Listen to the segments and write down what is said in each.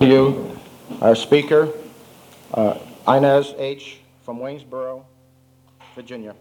You, our speaker, Inez H. from Waynesboro, Virginia.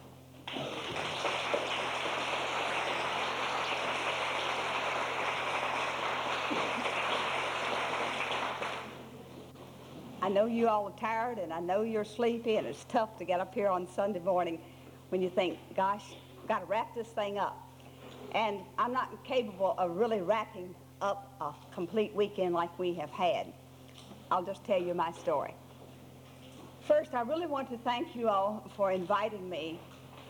I know you all are tired, and I know you're sleepy, and it's tough to get up here on Sunday morning when you think, gosh, I've got to wrap this thing up. And I'm not capable of really wrapping up a complete weekend like we have had. I'll just tell you my story. First, I really want to thank you all for inviting me.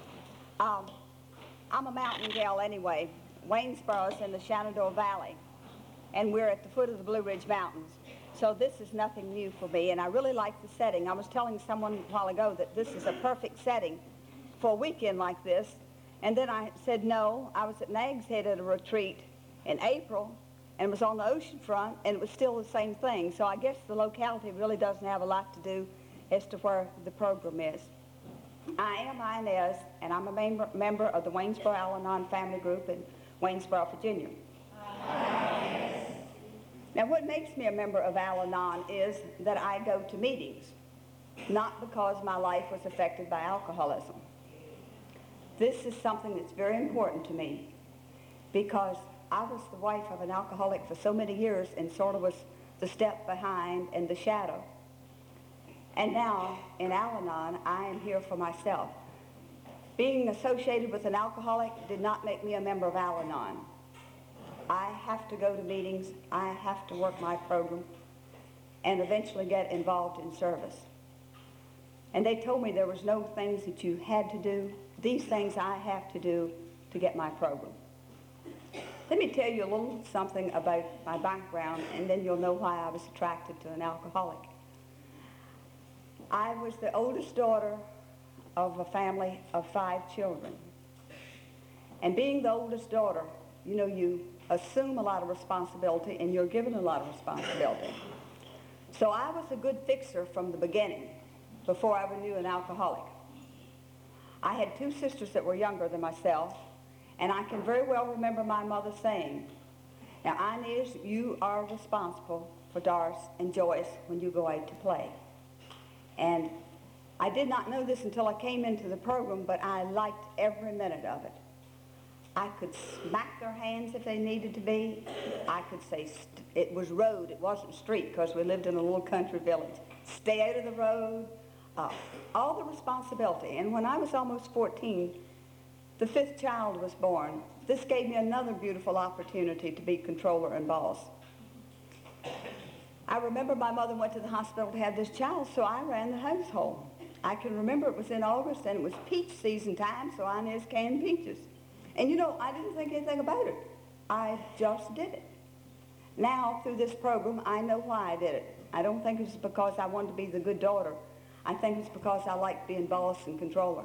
I'm a mountain gal anyway. Waynesboro is in the Shenandoah Valley, and we're at the foot of the Blue Ridge Mountains. So this is nothing new for me, and I really like the setting. I was telling someone a while ago that this is a perfect setting for a weekend like this, and then I said no. I was at Nags Head at a retreat in April, and was on the ocean front, and it was still the same thing. So I guess the locality really doesn't have a lot to do as to where the program is. I am Inez, and I'm a member of the Waynesboro Al-Anon family group in Waynesboro, Virginia. Now, what makes me a member of Al-Anon is that I go to meetings, not because my life was affected by alcoholism. This is something that's very important to me because I was the wife of an alcoholic for so many years and sort of was the step behind and the shadow. And now, in Al-Anon, I am here for myself. Being associated with an alcoholic did not make me a member of Al-Anon. I have to go to meetings, I have to work my program, and eventually get involved in service. And they told me there was no things that you had to do. These things I have to do to get my program. Let me tell you a little something about my background, and then you'll know why I was attracted to an alcoholic. I was the oldest daughter of a family of 5 children. And being the oldest daughter, you know, you assume a lot of responsibility and you're given a lot of responsibility. So I was a good fixer from the beginning, before I ever knew an alcoholic. I had 2 sisters that were younger than myself, and I can very well remember my mother saying, now Inez, you are responsible for Doris and Joyce when you go out to play. And I did not know this until I came into the program, but I liked every minute of it. I could smack their hands if they needed to be. I could say, it was road, it wasn't street, because we lived in a little country village. Stay out of the road, all the responsibility. And when I was almost 14, the 5th child was born. This gave me another beautiful opportunity to be controller and boss. I remember my mother went to the hospital to have this child, so I ran the household. I can remember it was in August, and it was peach season time, so Inez canned peaches. And you know, I didn't think anything about it. I just did it. Now, through this program, I know why I did it. I don't think it's because I wanted to be the good daughter. I think it's because I liked being boss and controller.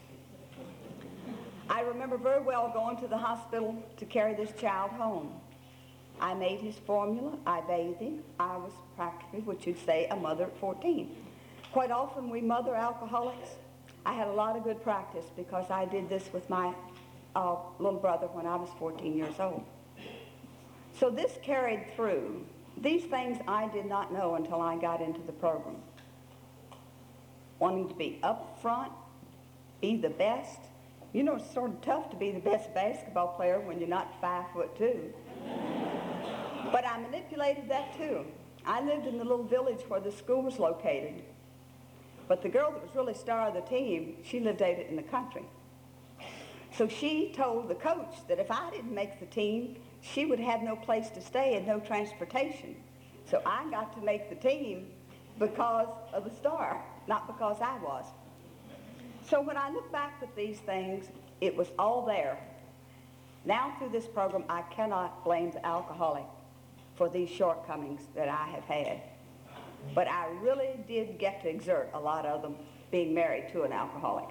I remember very well going to the hospital to carry this child home. I made his formula, I bathed him. I was practically what you'd say a mother at 14. Quite often we mother alcoholics. I had a lot of good practice because I did this with my little brother when I was 14 years old. So this carried through. These things I did not know until I got into the program. Wanting to be up front, be the best. You know, it's sort of tough to be the best basketball player when you're not 5'2". But I manipulated that too. I lived in the little village where the school was located. But the girl that was really star of the team, she lived out in the country. So she told the coach that if I didn't make the team, she would have no place to stay and no transportation. So I got to make the team because of the star, not because I was. So when I look back at these things, it was all there. Now through this program, I cannot blame the alcoholic for these shortcomings that I have had. But I really did get to exert a lot of them being married to an alcoholic.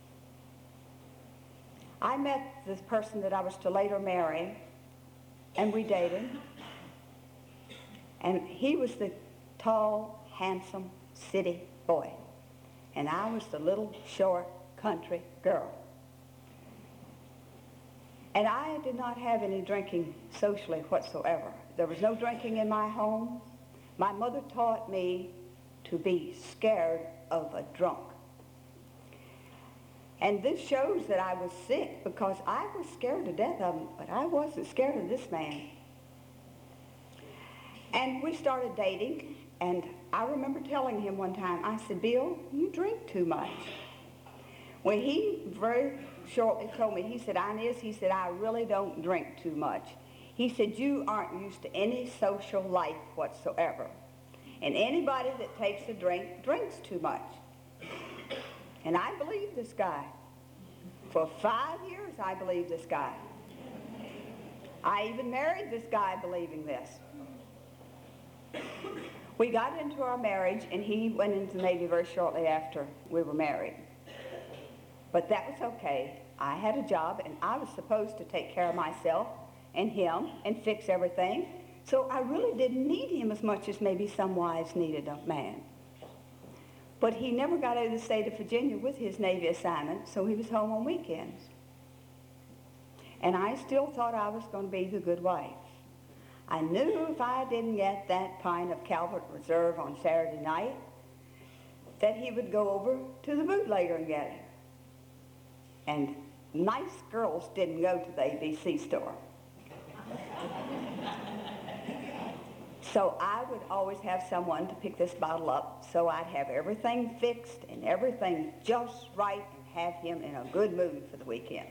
I met this person that I was to later marry, and we dated. And he was the tall, handsome city boy. And I was the little, short, country girl. And I did not have any drinking socially whatsoever. There was no drinking in my home. My mother taught me to be scared of a drunk. And this shows that I was sick because I was scared to death of him, but I wasn't scared of this man. And we started dating, and I remember telling him one time, I said, Bill, you drink too much. Well, he very shortly told me, he said, Inez, he said, I really don't drink too much. He said, you aren't used to any social life whatsoever. And anybody that takes a drink drinks too much. And I believed this guy. For 5 years, I believed this guy. I even married this guy believing this. We got into our marriage, and he went into the Navy very shortly after we were married. But that was okay. I had a job, and I was supposed to take care of myself and him and fix everything. So I really didn't need him as much as maybe some wives needed a man. But he never got out of the state of Virginia with his Navy assignment, so he was home on weekends. And I still thought I was going to be the good wife. I knew if I didn't get that pint of Calvert Reserve on Saturday night, that he would go over to the bootlegger and get it. And nice girls didn't go to the ABC store. So I would always have someone to pick this bottle up, so I'd have everything fixed and everything just right and have him in a good mood for the weekend.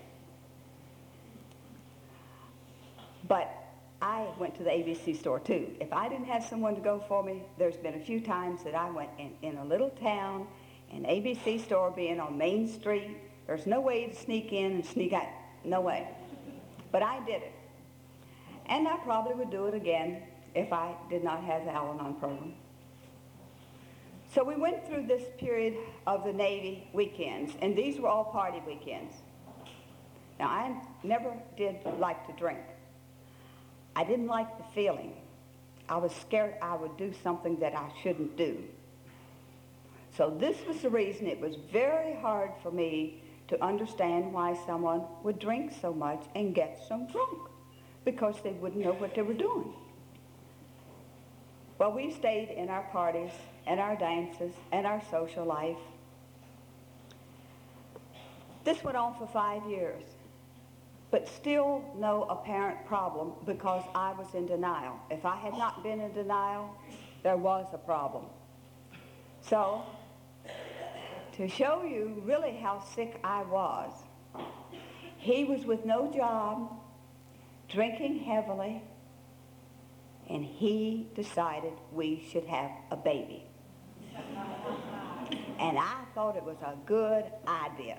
But I went to the ABC store too. If I didn't have someone to go for me, there's been a few times that I went in a little town, an ABC store being on Main Street. There's no way to sneak in and sneak out. No way. But I did it. And I probably would do it again if I did not have the Al-Anon program. So we went through this period of the Navy weekends, and these were all party weekends. Now, I never did like to drink. I didn't like the feeling. I was scared I would do something that I shouldn't do. So this was the reason it was very hard for me to understand why someone would drink so much and get so drunk, because they wouldn't know what they were doing. Well, we stayed in our parties and our dances and our social life. This went on for 5 years, but still no apparent problem because I was in denial. If I had not been in denial, there was a problem. So, to show you really how sick I was, he was with no job, drinking heavily, and he decided we should have a baby. And I thought it was a good idea.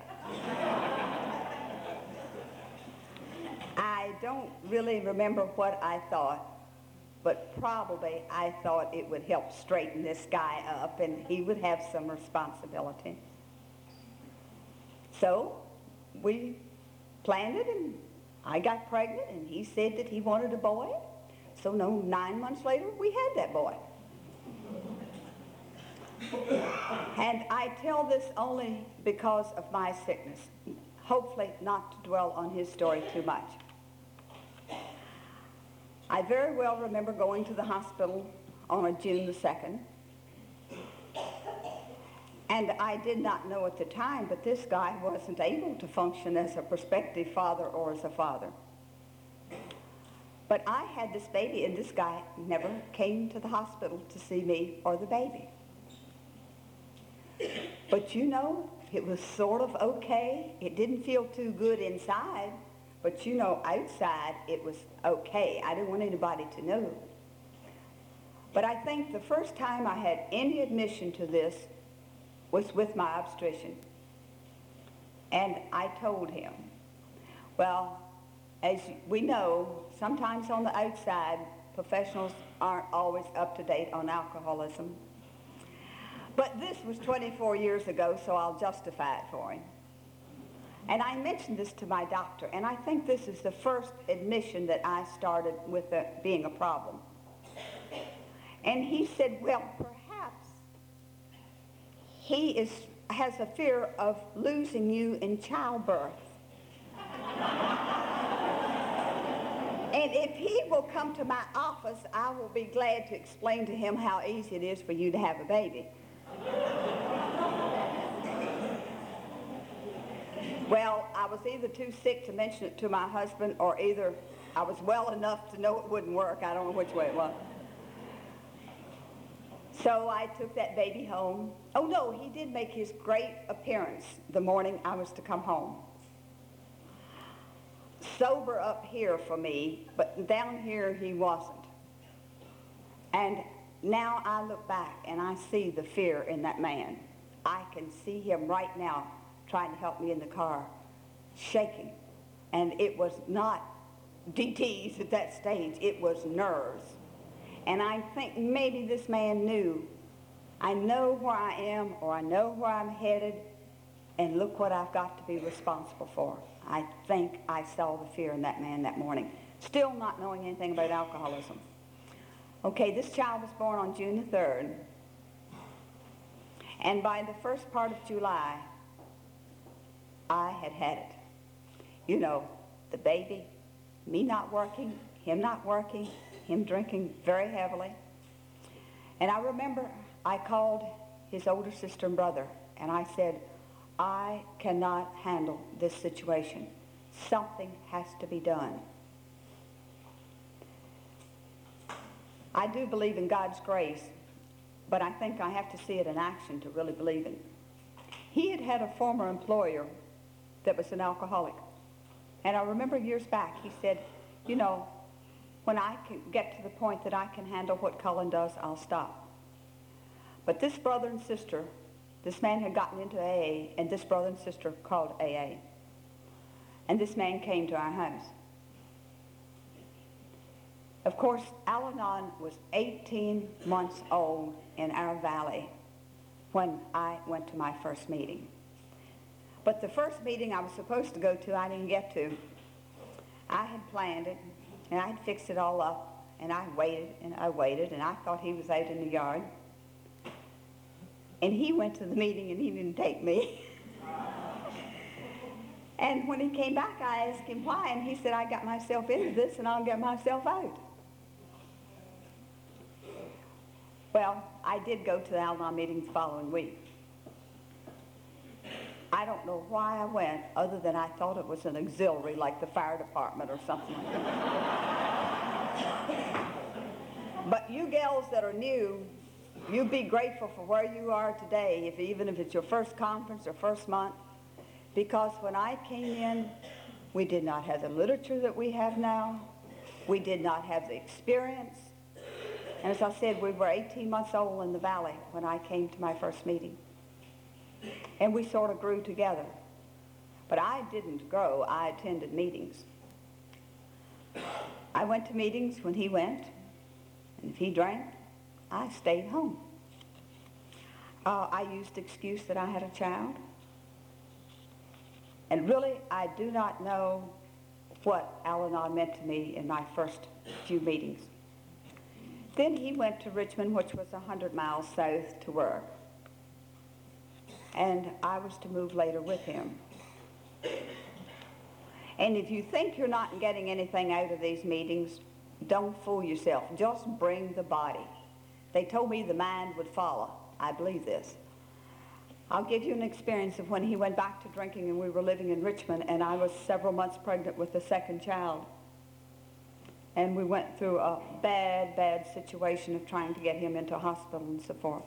I don't really remember what I thought, but probably I thought it would help straighten this guy up and he would have some responsibility. So we planned it, and I got pregnant, and he said that he wanted a boy. So 9 months later, we had that boy. And I tell this only because of my sickness, hopefully not to dwell on his story too much. I very well remember going to the hospital on a June the 2nd. And I did not know at the time, but this guy wasn't able to function as a prospective father or as a father. But I had this baby, and this guy never came to the hospital to see me or the baby. But you know, it was sort of okay. It didn't feel too good inside, but you know, outside it was okay. I didn't want anybody to know. But I think the first time I had any admission to this was with my obstetrician. And I told him, well, as we know, sometimes on the outside, professionals aren't always up to date on alcoholism. But this was 24 years ago, so I'll justify it for him. And I mentioned this to my doctor, and I think this is the first admission that I started with it being a problem. And he said, well, perhaps he has a fear of losing you in childbirth. And if he will come to my office, I will be glad to explain to him how easy it is for you to have a baby. Well, I was either too sick to mention it to my husband, or either I was well enough to know it wouldn't work. I don't know which way it was. So I took that baby home. Oh no, he did make his great appearance the morning I was to come home. Sober up here for me, but down here he wasn't. And now I look back and I see the fear in that man. I can see him right now trying to help me in the car, shaking. And it was not DTs at that stage, it was nerves. And I think maybe this man knew, I know where I am, or I know where I'm headed, and look what I've got to be responsible for. I think I saw the fear in that man that morning, still not knowing anything about alcoholism. Okay, this child was born on June the 3rd, and by the first part of July, I had had it. You know, the baby, me not working, him not working, him drinking very heavily. And I remember I called his older sister and brother, and I said, I cannot handle this situation. Something has to be done. I do believe in God's grace, but I think I have to see it in action to really believe in it. He had had a former employer that was an alcoholic. And I remember years back, he said, you know, when I can get to the point that I can handle what Cullen does, I'll stop. But this brother and sister, this man had gotten into AA, and this brother and sister called AA. And this man came to our house. Of course, Al-Anon was 18 months old in our valley when I went to my first meeting. But the first meeting I was supposed to go to, I didn't get to. I had planned it, and I had fixed it all up, and I waited, and I thought he was out in the yard. And he went to the meeting, and he didn't take me. And when he came back, I asked him why, and he said, I got myself into this, and I'll get myself out. Well, I did go to the Al-Anon meeting the following week. I don't know why I went, other than I thought it was an auxiliary, like the fire department or something like that. But you gals that are new, you be grateful for where you are today, even if it's your first conference or first month, because when I came in, we did not have the literature that we have now. We did not have the experience. And as I said, we were 18 months old in the valley when I came to my first meeting. And we sort of grew together. But I didn't grow, I attended meetings. I went to meetings when he went, and if he drank, I stayed home. I used the excuse that I had a child. And really, I do not know what Al-Anon meant to me in my first few meetings. Then he went to Richmond, which was 100 miles south, to work. And I was to move later with him. And if you think you're not getting anything out of these meetings, don't fool yourself. Just bring the body. They told me the mind would follow. I believe this. I'll give you an experience of when he went back to drinking and we were living in Richmond, and I was several months pregnant with the second child. And we went through a bad, bad situation of trying to get him into a hospital and so forth.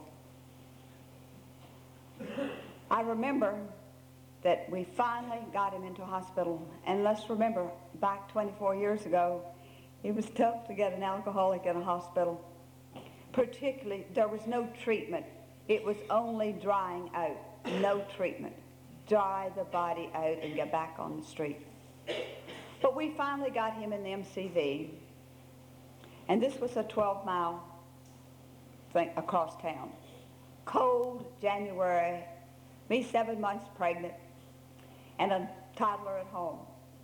I remember that we finally got him into a hospital, and let's remember, back 24 years ago, it was tough to get an alcoholic in a hospital. Particularly, there was no treatment. It was only drying out, no treatment. Dry the body out and get back on the street. But we finally got him in the MCV, and this was a 12-mile thing across town. Cold January, me 7 months pregnant, and a toddler at home.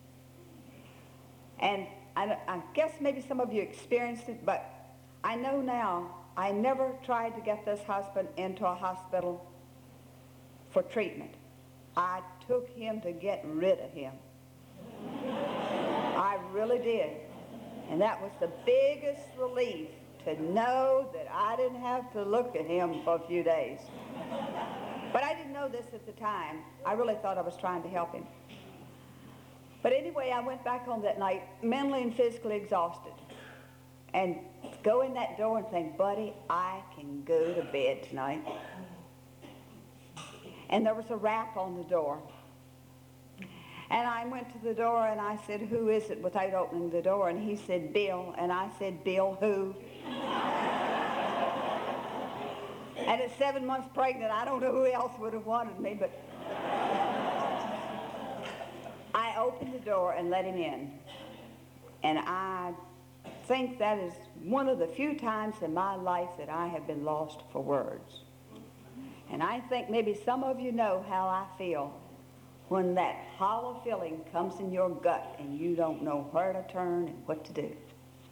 And I guess maybe some of you experienced it, but I know now I never tried to get this husband into a hospital for treatment. I took him to get rid of him. I really did. And that was the biggest relief, to know that I didn't have to look at him for a few days. But I didn't know this at the time. I really thought I was trying to help him. But anyway, I went back home that night, mentally and physically exhausted. And go in that door and think, buddy, I can go to bed tonight. And there was a rap on the door. And I went to the door and I said, who is it, without opening the door? And he said, Bill. And I said, Bill who? And at 7 months pregnant, I don't know who else would have wanted me, but I opened the door and let him in. And I think that is one of the few times in my life that I have been lost for words. And I think maybe some of you know how I feel when that hollow feeling comes in your gut and you don't know where to turn and what to do.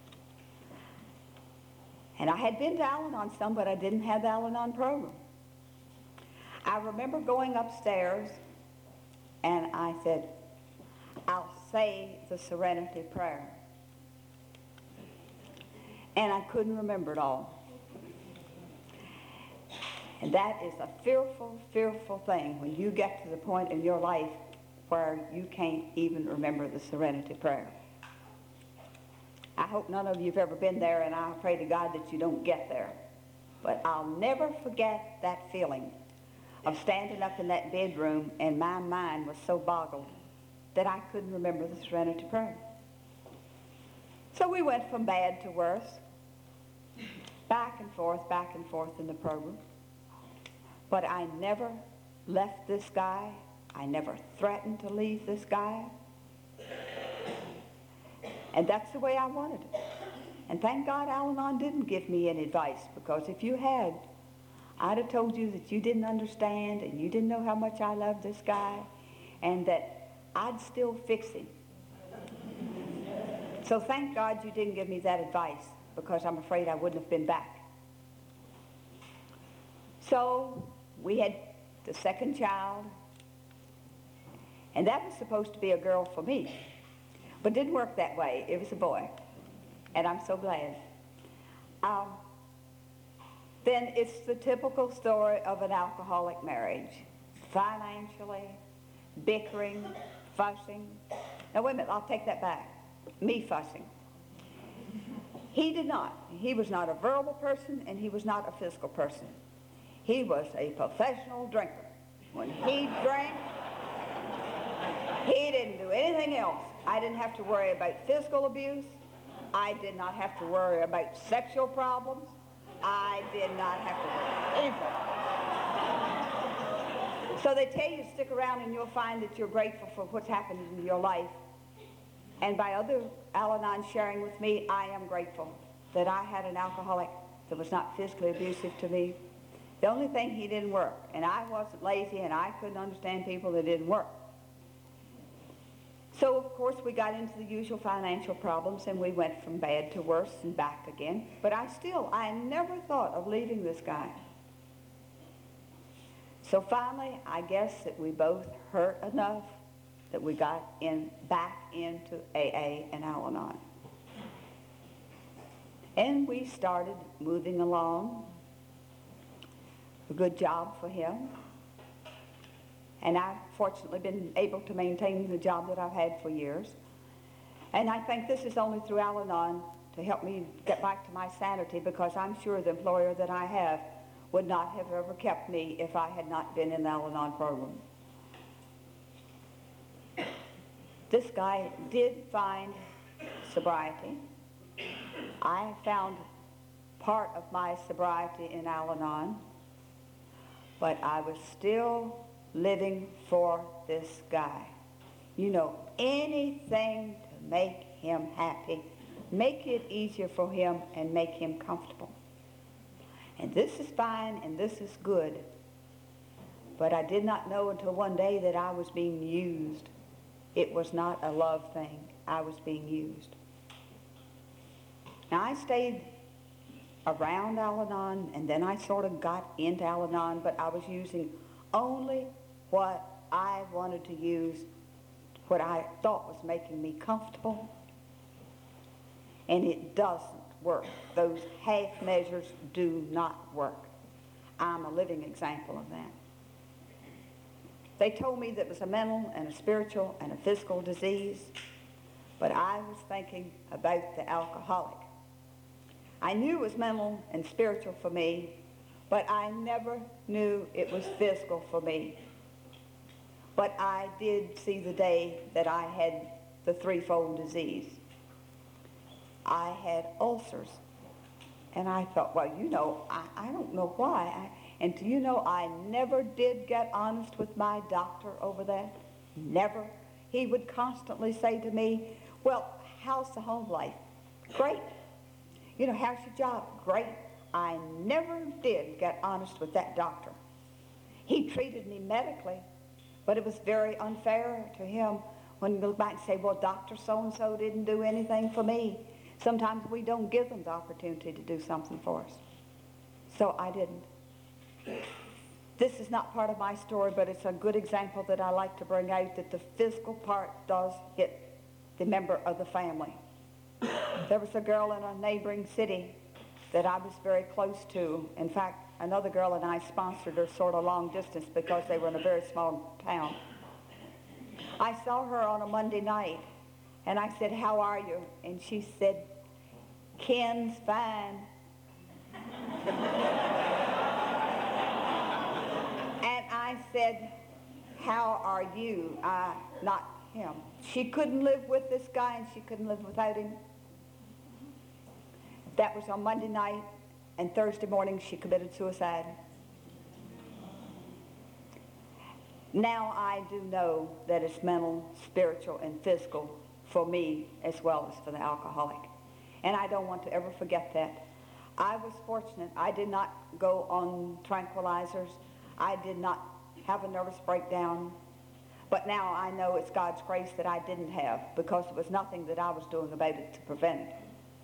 And I had been to Al-Anon some, but I didn't have the Al-Anon program. I remember going upstairs and I said, I'll say the Serenity Prayer. And I couldn't remember it all. And that is a fearful, fearful thing when you get to the point in your life where you can't even remember the Serenity Prayer. I hope none of you have ever been there, and I pray to God that you don't get there. But I'll never forget that feeling of standing up in that bedroom and my mind was so boggled that I couldn't remember the Serenity Prayer. So we went from bad to worse, back and forth in the program. But I never left this guy. I never threatened to leave this guy. And that's the way I wanted it. And thank God Al-Anon didn't give me any advice, because if you had, I'd have told you that you didn't understand and you didn't know how much I loved this guy and that I'd still fix him. So thank God you didn't give me that advice, because I'm afraid I wouldn't have been back. So we had the second child, and that was supposed to be a girl for me. But it didn't work that way. It was a boy. And I'm so glad. Then it's the typical story of an alcoholic marriage. Financially, bickering, fussing. Now wait a minute, I'll take that back. Me fussing. He did not. He was not a verbal person and he was not a physical person. He was a professional drinker. When he drank, he didn't do anything else. I didn't have to worry about physical abuse. I did not have to worry about sexual problems. I did not have to worry anything. So they tell you to stick around and you'll find that you're grateful for what's happened in your life. And by other Al-Anon sharing with me, I am grateful that I had an alcoholic that was not physically abusive to me. The only thing, he didn't work. And I wasn't lazy and I couldn't understand people that didn't work. So, of course, we got into the usual financial problems and we went from bad to worse and back again. But I never thought of leaving this guy. So finally, I guess that we both hurt enough that we got back into AA and Al-Anon. And we started moving along. A good job for him. And I've fortunately been able to maintain the job that I've had for years. And I think this is only through Al-Anon to help me get back to my sanity, because I'm sure the employer that I have would not have ever kept me if I had not been in the Al-Anon program. This guy did find sobriety. I found part of my sobriety in Al-Anon, but I was still living for this guy. You know, anything to make him happy, make it easier for him and make him comfortable. And this is fine and this is good, but I did not know until one day that I was being used. It was not a love thing. I was being used. Now I stayed around Al-Anon and then I sort of got into Al-Anon, but I was using only what I wanted to use, what I thought was making me comfortable. and it doesn't work. Those half measures do not work. I'm a living example of that. They told me that it was a mental and a spiritual and a physical disease, but I was thinking about the alcoholic. I knew it was mental and spiritual for me, but I never knew it was physical for me. But I did see the day that I had the threefold disease. I had ulcers. And I thought, well, you know, I don't know why. And do you know, I never did get honest with my doctor over that. Never. He would constantly say to me, well, how's the home life? Great. You know, how's your job? Great. I never did get honest with that doctor. He treated me medically, but it was very unfair to him when you look back and say, well, Dr. So-and-so didn't do anything for me. Sometimes we don't give them the opportunity to do something for us. So I didn't. This is not part of my story, but it's a good example that I like to bring out, that the physical part does hit the member of the family. There was a girl in a neighboring city that I was very close to. In fact, another girl and I sponsored her sort of long distance because they were in a very small town. I saw her on a Monday night, and I said, how are you? And she said, Ken's fine. And I said, how are you? Not him. She couldn't live with this guy, and she couldn't live without him. That was on Monday night, and Thursday morning she committed suicide. Now I do know that it's mental, spiritual, and physical for me as well as for the alcoholic. And I don't want to ever forget that. I was fortunate. I did not go on tranquilizers. I did not have a nervous breakdown. But now I know it's God's grace that I didn't have, because there was nothing that I was doing about it to prevent it.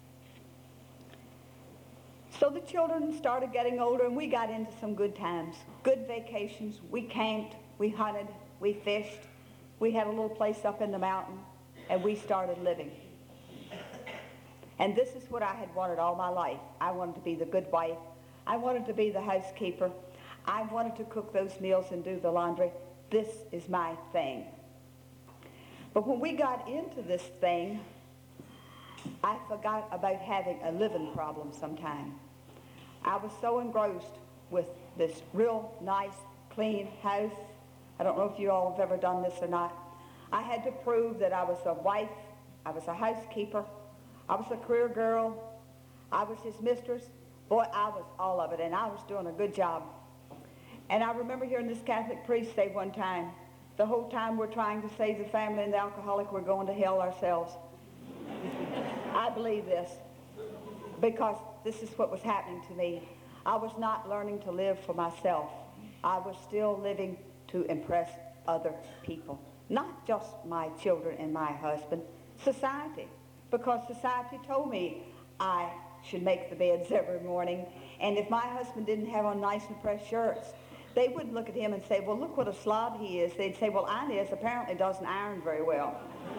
So the children started getting older, and we got into some good times, good vacations. We camped, we hunted, we fished. We had a little place up in the mountain, and we started living. And this is what I had wanted all my life. I wanted to be the good wife. I wanted to be the housekeeper. I wanted to cook those meals and do the laundry. This is my thing. But when we got into this thing, I forgot about having a living problem sometime. I was so engrossed with this real nice, clean house. I don't know if you all have ever done this or not. I had to prove that I was a wife, I was a housekeeper, I was a career girl, I was his mistress. Boy, I was all of it, and I was doing a good job. And I remember hearing this Catholic priest say one time, the whole time we're trying to save the family and the alcoholic, we're going to hell ourselves. I believe this, because this is what was happening to me. I was not learning to live for myself. I was still living to impress other people. Not just my children and my husband, society. Because society told me I should make the beds every morning. And if my husband didn't have on nice and pressed shirts, they wouldn't look at him and say, well, look what a slob he is. They'd say, well, Inez apparently doesn't iron very well.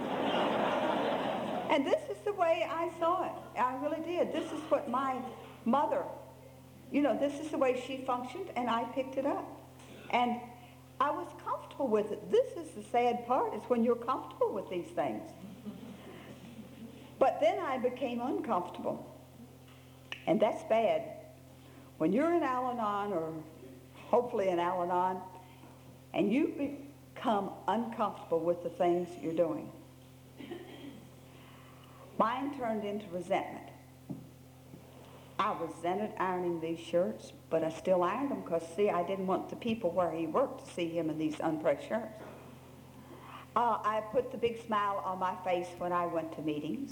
And this is the way I saw it. I really did. This is what my mother, you know, this is the way she functioned, and I picked it up. And I was comfortable with it. This is the sad part, is when you're comfortable with these things. But then I became uncomfortable. And that's bad. When you're in Al-Anon, or hopefully in Al-Anon, and you become uncomfortable with the things you're doing, mine turned into resentment. I resented ironing these shirts, but I still ironed them because, see, I didn't want the people where he worked to see him in these unpressed shirts. I put the big smile on my face when I went to meetings.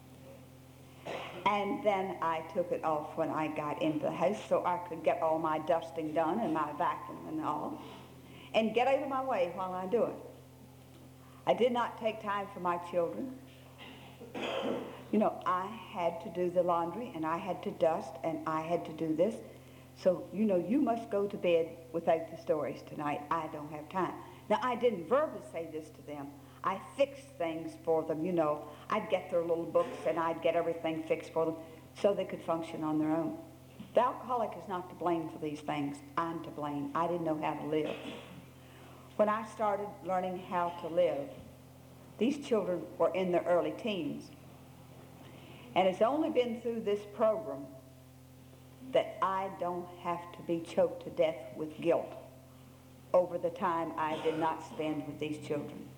And then I took it off when I got into the house so I could get all my dusting done and my vacuum and all, and get out of my way while I do it. I did not take time for my children. You know, I had to do the laundry, and I had to dust, and I had to do this. So, you know, you must go to bed without the stories tonight. I don't have time. Now, I didn't verbally say this to them. I fixed things for them, you know. I'd get their little books and I'd get everything fixed for them so they could function on their own. The alcoholic is not to blame for these things. I'm to blame. I didn't know how to live. When I started learning how to live, these children were in their early teens. And it's only been through this program that I don't have to be choked to death with guilt over the time I did not spend with these children.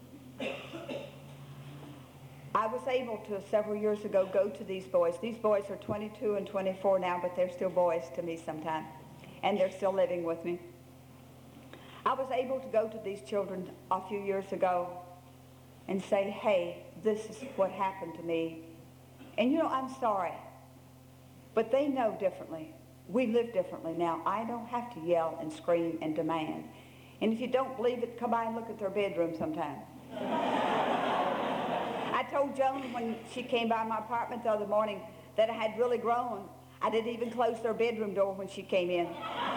I was able to, several years ago, go to these boys. These boys are 22 and 24 now, but they're still boys to me sometimes, and they're still living with me. I was able to go to these children a few years ago and say, hey, this is what happened to me. And you know, I'm sorry, but they know differently. We live differently now. I don't have to yell and scream and demand. And if you don't believe it, come by and look at their bedroom sometime. I told Joan when she came by my apartment the other morning that I had really grown. I didn't even close their bedroom door when she came in.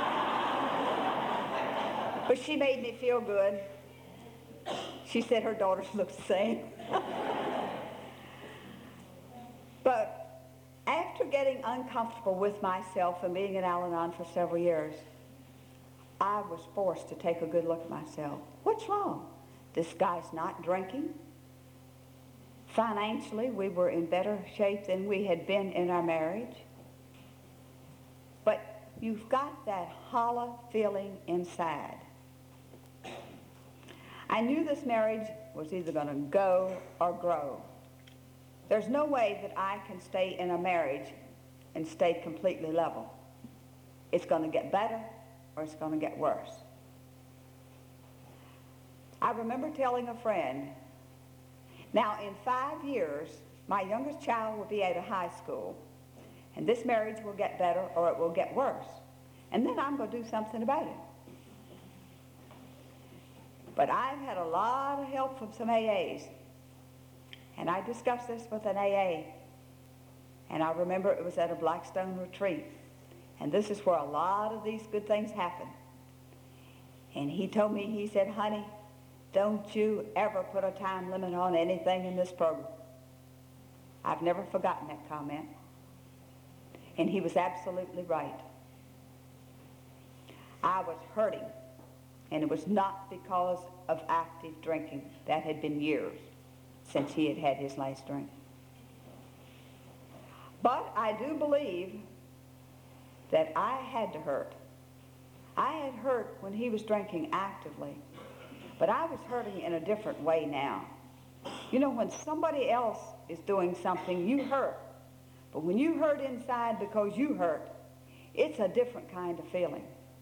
But she made me feel good. She said her daughters look the same. But after getting uncomfortable with myself and being in Al-Anon for several years, I was forced to take a good look at myself. What's wrong? This guy's not drinking. Financially, we were in better shape than we had been in our marriage. But you've got that hollow feeling inside. I knew this marriage was either going to go or grow. There's no way that I can stay in a marriage and stay completely level. It's going to get better or it's going to get worse. I remember telling a friend, now in 5 years, my youngest child will be out of high school, and this marriage will get better or it will get worse. And then I'm going to do something about it. But I've had a lot of help from some AAs. And I discussed this with an AA. And I remember it was at a Blackstone retreat. And this is where a lot of these good things happen. And he told me, he said, honey, don't you ever put a time limit on anything in this program. I've never forgotten that comment. And he was absolutely right. I was hurting. And it was not because of active drinking. That had been years since he had had his last drink. But I do believe that I had to hurt. I had hurt when he was drinking actively, but I was hurting in a different way now. You know, when somebody else is doing something, you hurt. But when you hurt inside because you hurt, it's a different kind of feeling.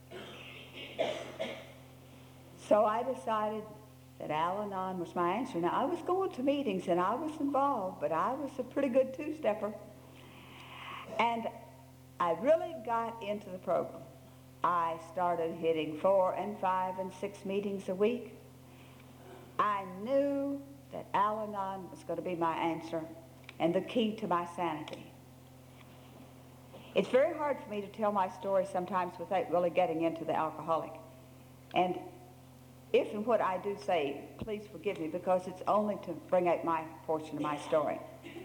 So I decided that Al-Anon was my answer. Now, I was going to meetings and I was involved, but I was a pretty good two-stepper. And I really got into the program. I started hitting 4 and 5 and 6 meetings a week. I knew that Al-Anon was going to be my answer and the key to my sanity. It's very hard for me to tell my story sometimes without really getting into the alcoholic. And if and what I do say, please forgive me, because it's only to bring out my portion of my story.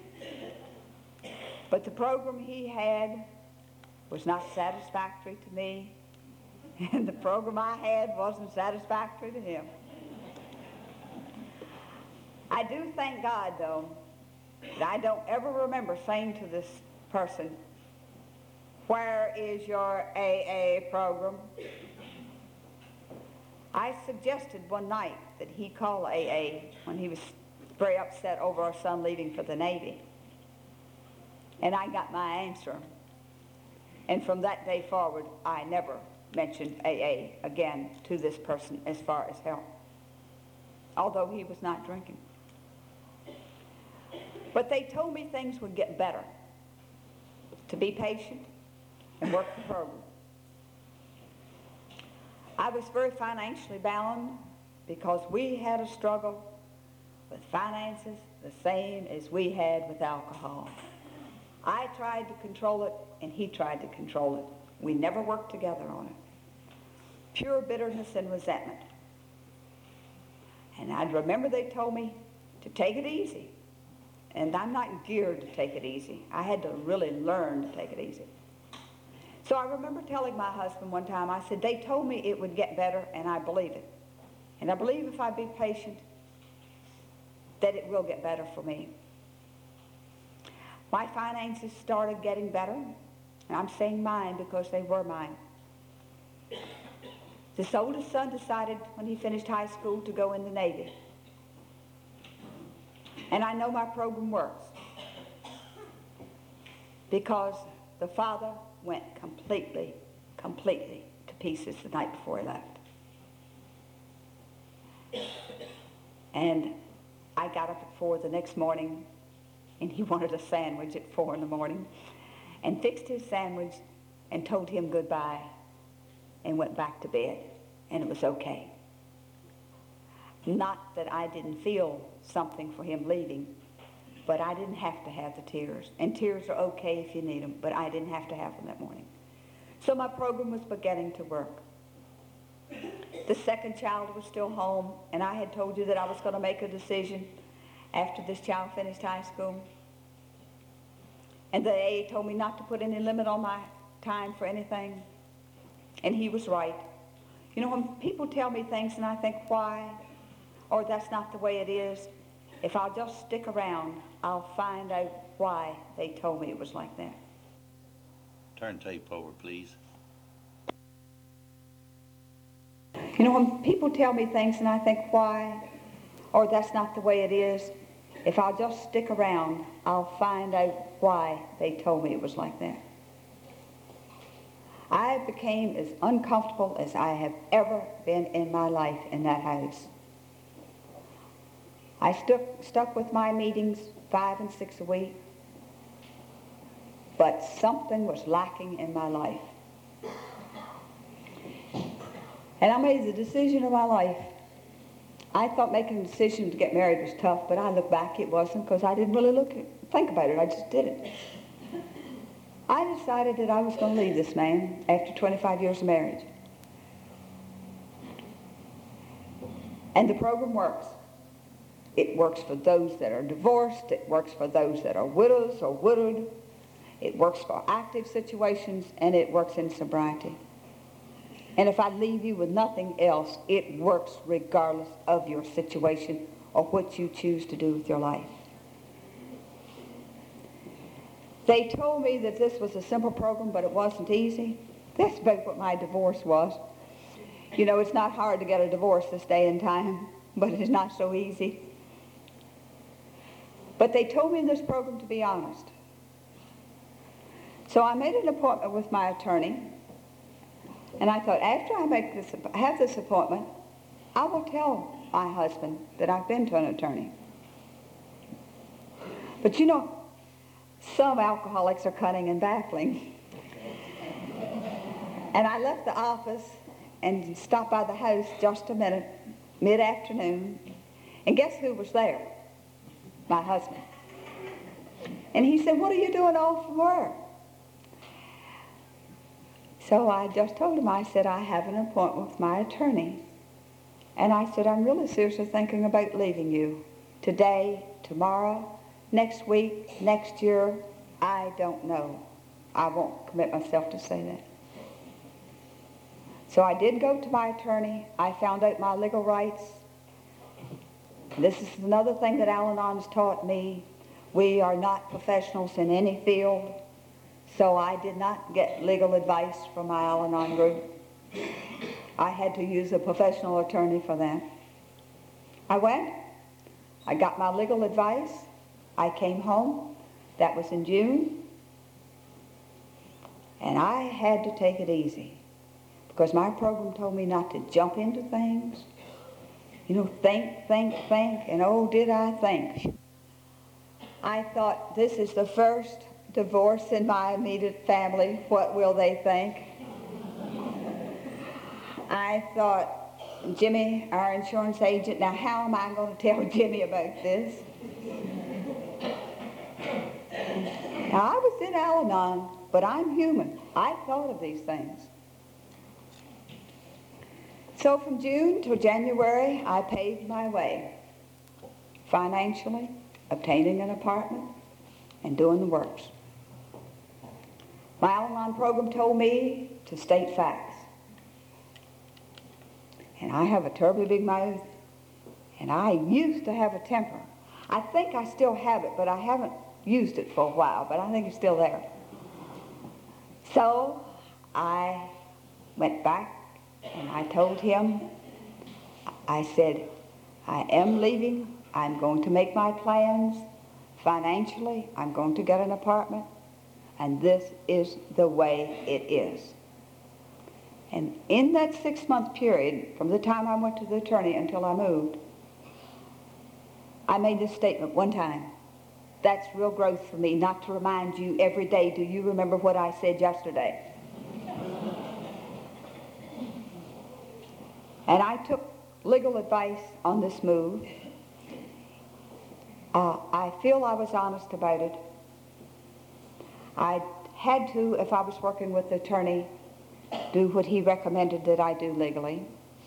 But the program he had was not satisfactory to me, and the program I had wasn't satisfactory to him. I do thank God, though, that I don't ever remember saying to this person, where is your AA program? I suggested one night that he call AA when he was very upset over our son leaving for the Navy. And I got my answer. And from that day forward, I never mentioned AA again to this person as far as help, although he was not drinking. But they told me things would get better, to be patient and work the program. I was very financially bound because we had a struggle with finances the same as we had with alcohol. I tried to control it, and he tried to control it. We never worked together on it. Pure bitterness and resentment. And I remember they told me to take it easy. And I'm not geared to take it easy. I had to really learn to take it easy. So I remember telling my husband one time, I said, they told me it would get better, and I believe it. And I believe if I be patient, that it will get better for me. My finances started getting better, and I'm saying mine because they were mine. This oldest son decided when he finished high school to go in the Navy. And I know my program works because the father went completely to pieces the night before he left. And I got up at 4 the next morning, and he wanted a sandwich at 4 in the morning, and fixed his sandwich and told him goodbye and went back to bed, and it was okay. Not that I didn't feel something for him leaving, but I didn't have to have the tears. And tears are okay if you need them, but I didn't have to have them that morning. So my program was beginning to work. The second child was still home, and I had told you that I was going to make a decision after this child finished high school. And the AA told me not to put any limit on my time for anything. And he was right. You know, when people tell me things and I think, why? Or that's not the way it is, if I'll just stick around, I'll find out why they told me it was like that. Turn tape over, please. You know, when people tell me things and I think, why? Or that's not the way it is, if I'll just stick around, I'll find out why they told me it was like that. I became as uncomfortable as I have ever been in my life in that house. I stuck with my meetings 5 and 6 a week, but something was lacking in my life. And I made the decision of my life. I thought making a decision to get married was tough, but I look back, it wasn't, because I didn't really think about it. I just did it. I decided that I was going to leave this man after 25 years of marriage. And the program works. It works for those that are divorced. It works for those that are widows or widowed. It works for active situations, and it works in sobriety. And if I leave you with nothing else, it works regardless of your situation or what you choose to do with your life. They told me that this was a simple program, but it wasn't easy. That's about what my divorce was. You know, it's not hard to get a divorce this day and time, but it is not so easy. But they told me in this program to be honest. So I made an appointment with my attorney, and I thought, after I have this appointment, I will tell my husband that I've been to an attorney. But you know, some alcoholics are cunning and baffling. And I left the office and stopped by the house just a minute, mid-afternoon, and guess who was there? My husband. And he said, "What are you doing off from work?" So I just told him, I said, "I have an appointment with my attorney." And I said, "I'm really seriously thinking about leaving you. Today, tomorrow, next week, next year, I don't know. I won't commit myself to say that." So I did go to my attorney. I found out my legal rights. This is another thing that Al-Anon's taught me. We are not professionals in any field. So I did not get legal advice from my Al-Anon group. I had to use a professional attorney for that. I went, I got my legal advice, I came home, that was in June, and I had to take it easy because my program told me not to jump into things. You know, think, and oh, did I think. I thought, this is the first divorce in my immediate family. What will they think? I thought, Jimmy, our insurance agent, now how am I going to tell Jimmy about this? Now, I was in Al-Anon, but I'm human. I thought of these things. So from June to January, I paved my way, financially, obtaining an apartment, and doing the works. My Al-Anon program told me to state facts. And I have a terribly big mouth, and I used to have a temper. I think I still have it, but I haven't used it for a while, but I think it's still there. So I went back and I told him, I said, I am leaving. I'm going to make my plans financially. I'm going to get an apartment, and this is the way it is. And in that 6-month period, from the time I went to the attorney until I moved, I made this statement one time. That's real growth for me, not to remind you every day, do you remember what I said yesterday? And I took legal advice on this move. I feel I was honest about it. I had to, if I was working with the attorney, do what he recommended that I do legally.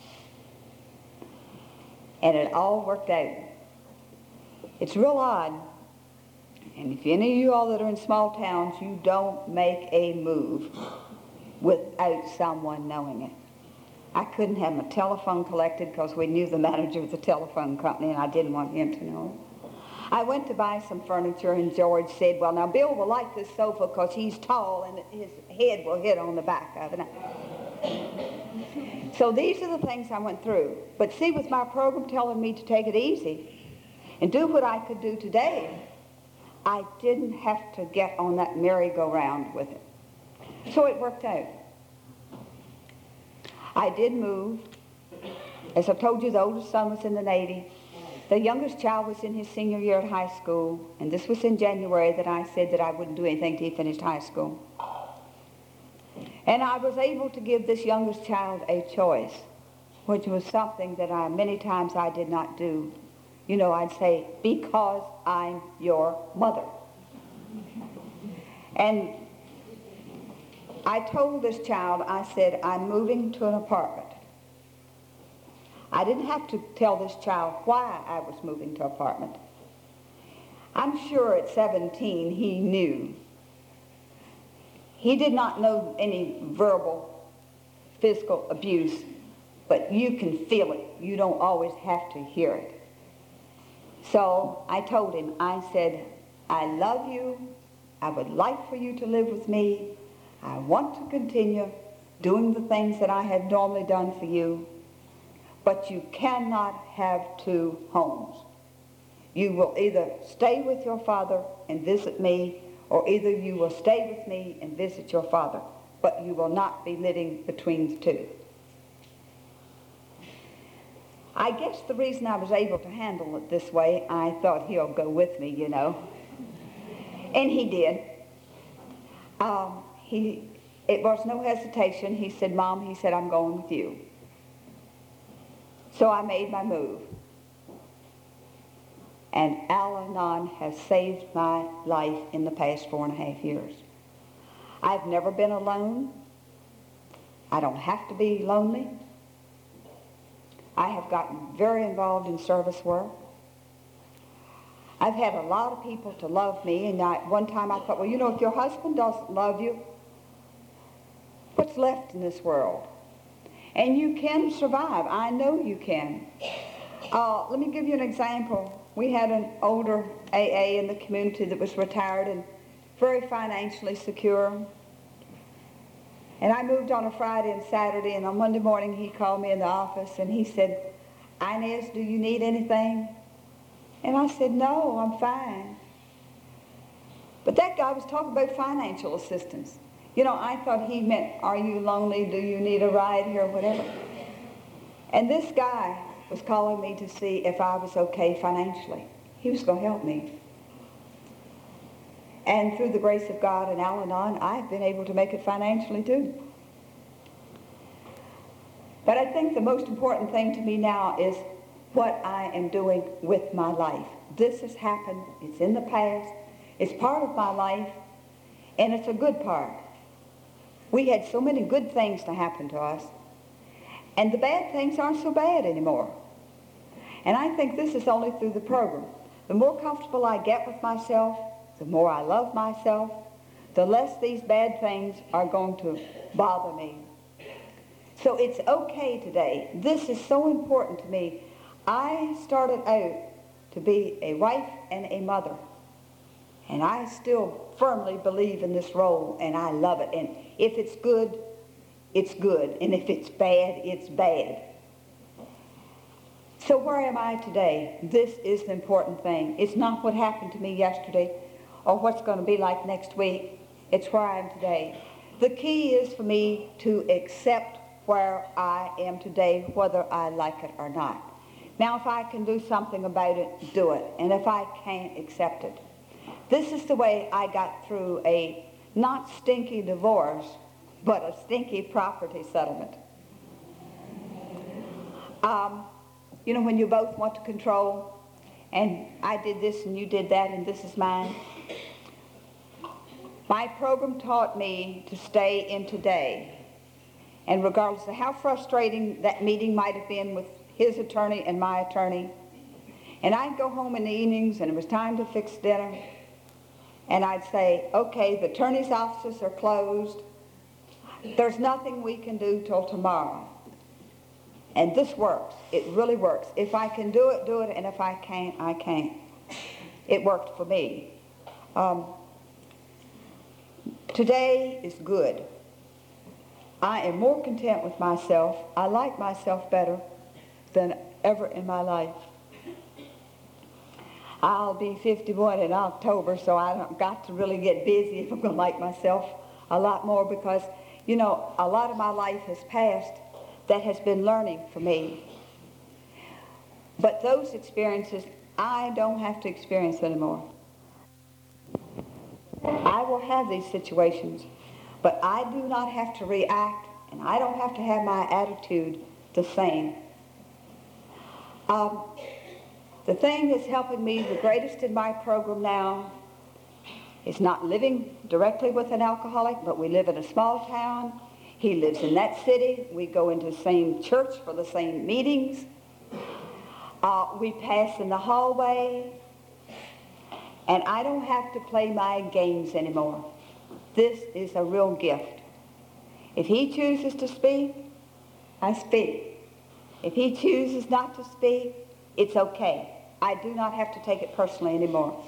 And it all worked out. It's real odd. And if any of you all that are in small towns, you don't make a move without someone knowing it. I couldn't have my telephone collected because we knew the manager of the telephone company and I didn't want him to know. I went to buy some furniture and George said, well, now Bill will like this sofa because he's tall and his head will hit on the back of it. So these are the things I went through. But see, with my program telling me to take it easy and do what I could do today, I didn't have to get on that merry-go-round with it. So it worked out. I did move. As I told you, the oldest son was in the Navy. The youngest child was in his senior year at high school, and this was in January that I said that I wouldn't do anything till he finished high school. And I was able to give this youngest child a choice, which was something that many times I did not do. You know, I'd say, because I'm your mother. And I told this child, I said, I'm moving to an apartment. I didn't have to tell this child why I was moving to an apartment. I'm sure at 17 he knew. He did not know any verbal, physical abuse, but you can feel it. You don't always have to hear it. So I told him, I said, I love you. I would like for you to live with me. I want to continue doing the things that I had normally done for you, but you cannot have two homes. You will either stay with your father and visit me, or either you will stay with me and visit your father, but you will not be living between the two. I guess the reason I was able to handle it this way, I thought he'll go with me, you know. And he did. It was no hesitation. He said, Mom, he said, I'm going with you. So I made my move. And Al-Anon has saved my life in the past 4.5 years. I've never been alone. I don't have to be lonely. I have gotten very involved in service work. I've had a lot of people to love me, and one time I thought, well, you know, if your husband doesn't love you, what's left in this world? And you can survive. I know you can. Let me give you an example. We had an older AA in the community that was retired and very financially secure. And I moved on a Friday and Saturday, and on Monday morning he called me in the office and he said, Inez, do you need anything? And I said, no, I'm fine. But that guy was talking about financial assistance. You know, I thought he meant, are you lonely? Do you need a ride here? Whatever. And this guy was calling me to see if I was okay financially. He was going to help me. And through the grace of God and Al-Anon, I've been able to make it financially too. But I think the most important thing to me now is what I am doing with my life. This has happened. It's in the past. It's part of my life, and it's a good part. We had so many good things to happen to us, And the bad things aren't so bad anymore. And I think this is only through the program. The more comfortable I get with myself, the more I love myself, the less these bad things are going to bother me. So it's okay today. This is so important to me. I started out to be a wife and a mother. And I still firmly believe in this role, and I love it. And if it's good, it's good. And if it's bad, it's bad. So where am I today? This is the important thing. It's not what happened to me yesterday or what's going to be like next week. It's where I am today. The key is for me to accept where I am today, whether I like it or not. Now, if I can do something about it, do it. And if I can't, accept it. This is the way I got through a not stinky divorce, but a stinky property settlement. You know, when you both want to control, and I did this and you did that and this is mine. My program taught me to stay in today. And regardless of how frustrating that meeting might have been with his attorney and my attorney, and I'd go home in the evenings and it was time to fix dinner, and I'd say, okay, the attorney's offices are closed. There's nothing we can do till tomorrow. And this works. It really works. If I can do it, do it. And if I can't, I can't. It worked for me. Today is good. I am more content with myself. I like myself better than ever in my life. I'll be 51 in October, so I've got to really get busy if I'm going to like myself a lot more, because, you know, a lot of my life has passed that has been learning for me. But those experiences, I don't have to experience anymore. I will have these situations, but I do not have to react, and I don't have to have my attitude the same. The thing that's helping me the greatest in my program now is not living directly with an alcoholic, but we live in a small town. He lives in that city. We go into the same church for the same meetings. We pass in the hallway. And I don't have to play my games anymore. This is a real gift. If he chooses to speak, I speak. If he chooses not to speak, it's okay. I do not have to take it personally anymore.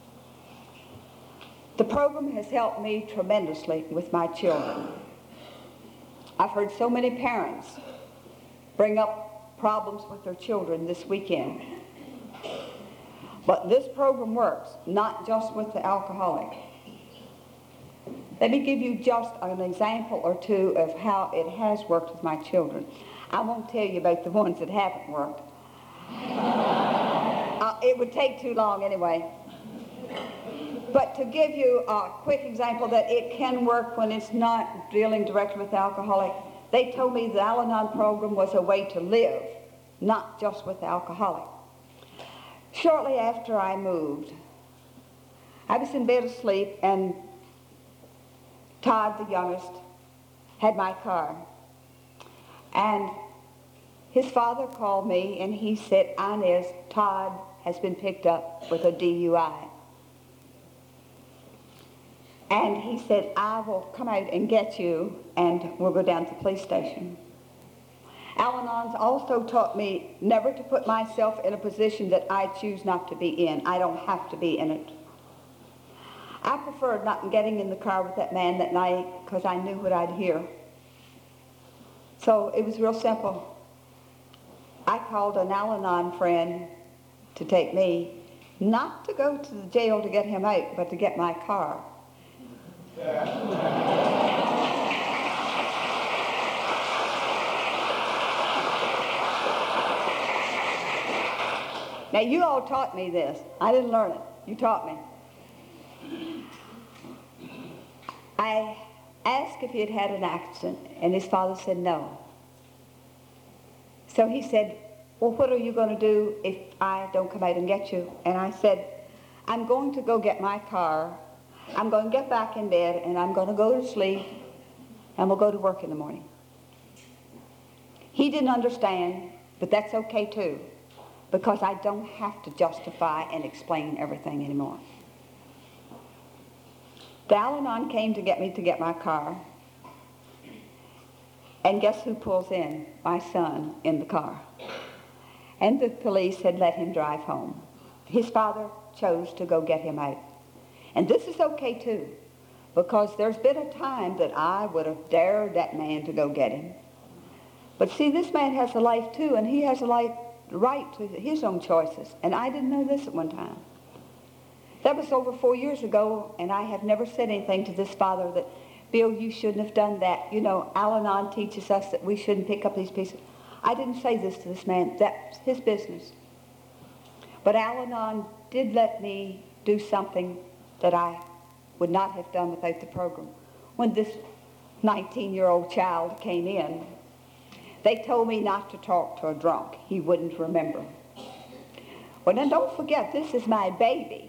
The program has helped me tremendously with my children. I've heard so many parents bring up problems with their children this weekend. But this program works, not just with the alcoholic. Let me give you just an example or two of how it has worked with my children. I won't tell you about the ones that haven't worked. It would take too long anyway. But to give you a quick example that it can work when it's not dealing directly with the alcoholic, they told me the Al-Anon program was a way to live, not just with the alcoholic. Shortly after I moved, I was in bed asleep, and Todd, the youngest, had my car. And his father called me and he said, Inez, Todd has been picked up with a DUI. And he said, I will come out and get you and we'll go down to the police station. Al-Anon's also taught me never to put myself in a position that I choose not to be in. I don't have to be in it. I preferred not getting in the car with that man that night because I knew what I'd hear. So it was real simple. I called an Al-Anon friend to take me, not to go to the jail to get him out, but to get my car. Now, you all taught me this. I didn't learn it. You taught me. I asked if he had had an accident, and his father said no. So he said, well, what are you going to do if I don't come out and get you? And I said, I'm going to go get my car. I'm going to get back in bed, and I'm going to go to sleep, and we'll go to work in the morning. He didn't understand, but that's okay too, because I don't have to justify and explain everything anymore. The Al-Anon came to get my car, and guess who pulls in? My son in the car. And the police had let him drive home. His father chose to go get him out. And this is okay too, because there's been a time that I would have dared that man to go get him. But see, this man has a life too, and he has a life right to his own choices. And I didn't know this at one time. That was over 4 years ago, and I have never said anything to this father that, Bill, you shouldn't have done that. You know, Al-Anon teaches us that we shouldn't pick up these pieces. I didn't say this to this man. That's his business. But Al-Anon did let me do something that I would not have done without the program. When this 19-year-old child came in, they told me not to talk to a drunk. He wouldn't remember. Well, then don't forget, this is my baby.